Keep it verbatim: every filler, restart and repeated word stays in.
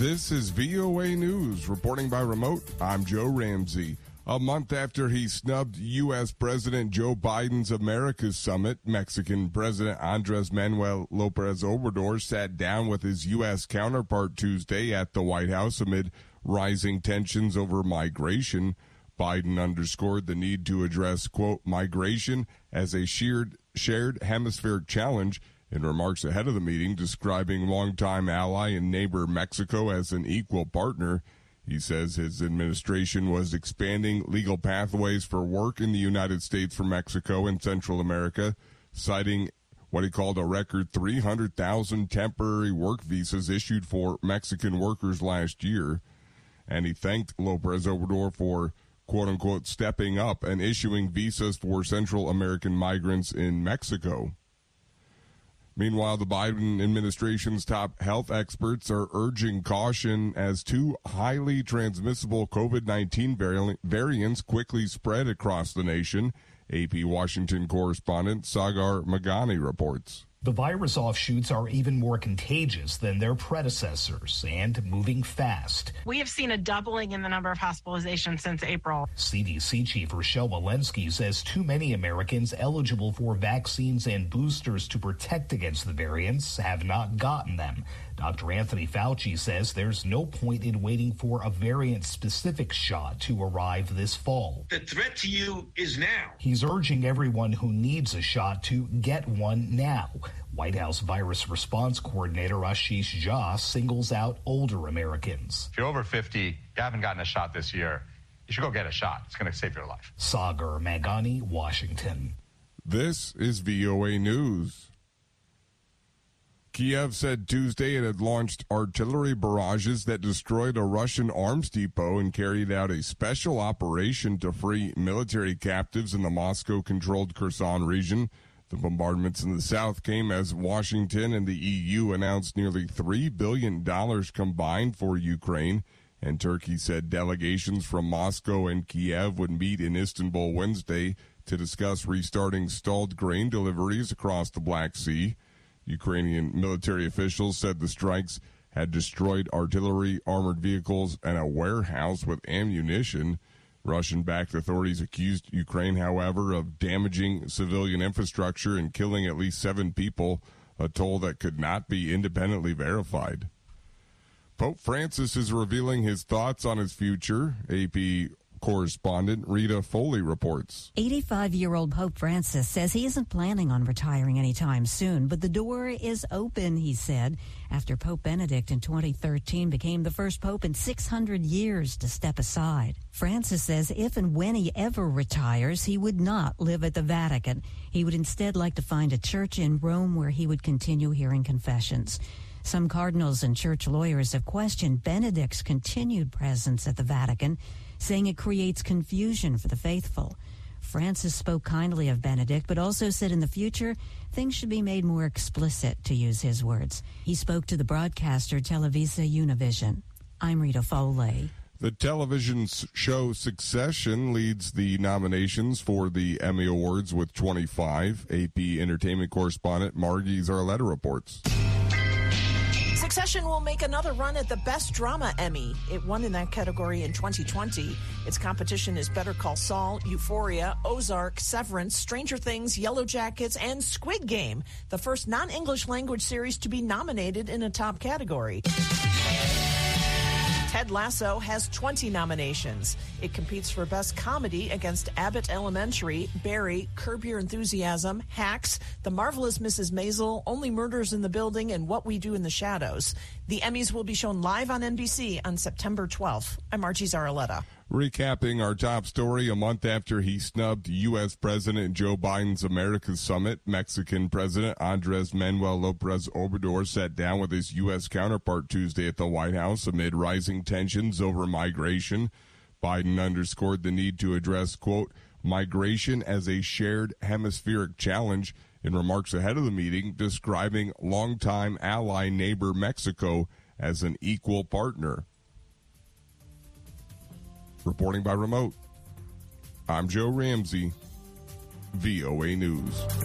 This is V O A News. Reporting by remote, I'm Joe Ramsey. A month after he snubbed U S. President Joe Biden's America's Summit, Mexican President Andres Manuel Lopez Obrador sat down with his U S counterpart Tuesday at the White House amid rising tensions over migration. Biden underscored the need to address, quote, migration as a shared, shared hemispheric challenge in remarks ahead of the meeting, describing longtime ally and neighbor Mexico as an equal partner. He says his administration was expanding legal pathways for work in the United States for Mexico and Central America, citing what he called a record three hundred thousand temporary work visas issued for Mexican workers last year. And he thanked Lopez Obrador for, quote-unquote, stepping up and issuing visas for Central American migrants in Mexico. Meanwhile, the Biden administration's top health experts are urging caution as two highly transmissible COVID nineteen vari- variants quickly spread across the nation. A P Washington correspondent Sagar Meghani reports. The virus offshoots are even more contagious than their predecessors and moving fast. We have seen a doubling in the number of hospitalizations since April. C D C Chief Rochelle Walensky says too many Americans eligible for vaccines and boosters to protect against the variants have not gotten them. Doctor Anthony Fauci says there's no point in waiting for a variant-specific shot to arrive this fall. The threat to you is now. He's urging everyone who needs a shot to get one now. White House Virus Response Coordinator Ashish Jha singles out older Americans. If you're over fifty, you haven't gotten a shot this year, you should go get a shot. It's going to save your life. Sagar Meghani, Washington. This is V O A News. Kiev said Tuesday it had launched artillery barrages that destroyed a Russian arms depot and carried out a special operation to free military captives in the Moscow-controlled Kherson region. The bombardments in the south came as Washington and the E U announced nearly three billion dollars combined for Ukraine, and Turkey said delegations from Moscow and Kiev would meet in Istanbul Wednesday to discuss restarting stalled grain deliveries across the Black Sea. Ukrainian military officials said the strikes had destroyed artillery, armored vehicles, and a warehouse with ammunition. Russian-backed authorities accused Ukraine, however, of damaging civilian infrastructure and killing at least seven people, a toll that could not be independently verified. Pope Francis is revealing his thoughts on his future. A P correspondent Rita Foley reports. eighty-five-year-old Pope Francis says he isn't planning on retiring anytime soon, but the door is open, he said, after Pope Benedict in twenty thirteen became the first pope in six hundred years to step aside. Francis says if and when he ever retires, he would not live at the Vatican. He would instead like to find a church in Rome where he would continue hearing confessions. Some cardinals and church lawyers have questioned Benedict's continued presence at the Vatican, saying it creates confusion for the faithful. Francis spoke kindly of Benedict, but also said in the future, things should be made more explicit, to use his words. He spoke to the broadcaster Televisa Univision. I'm Rita Foley. The television show Succession leads the nominations for the Emmy Awards with twenty-five. A P entertainment correspondent Margie Zarletta reports. Succession will make another run at the Best Drama Emmy. It won in that category in twenty twenty. Its competition is Better Call Saul, Euphoria, Ozark, Severance, Stranger Things, Yellow Jackets, and Squid Game, the first non-English language series to be nominated in a top category. Ted Lasso has twenty nominations. It competes for Best Comedy against Abbott Elementary, Barry, Curb Your Enthusiasm, Hacks, The Marvelous Missus Maisel, Only Murders in the Building, and What We Do in the Shadows. The Emmys will be shown live on N B C on September twelfth. I'm Archie Zaraletta. Recapping our top story, a month after he snubbed U S. President Joe Biden's America's Summit, Mexican President Andres Manuel Lopez Obrador sat down with his U S counterpart Tuesday at the White House amid rising tensions over migration. Biden underscored the need to address, quote, migration as a shared hemispheric challenge in remarks ahead of the meeting, describing longtime ally neighbor Mexico as an equal partner. Reporting by remote, I'm Joe Ramsey, V O A News.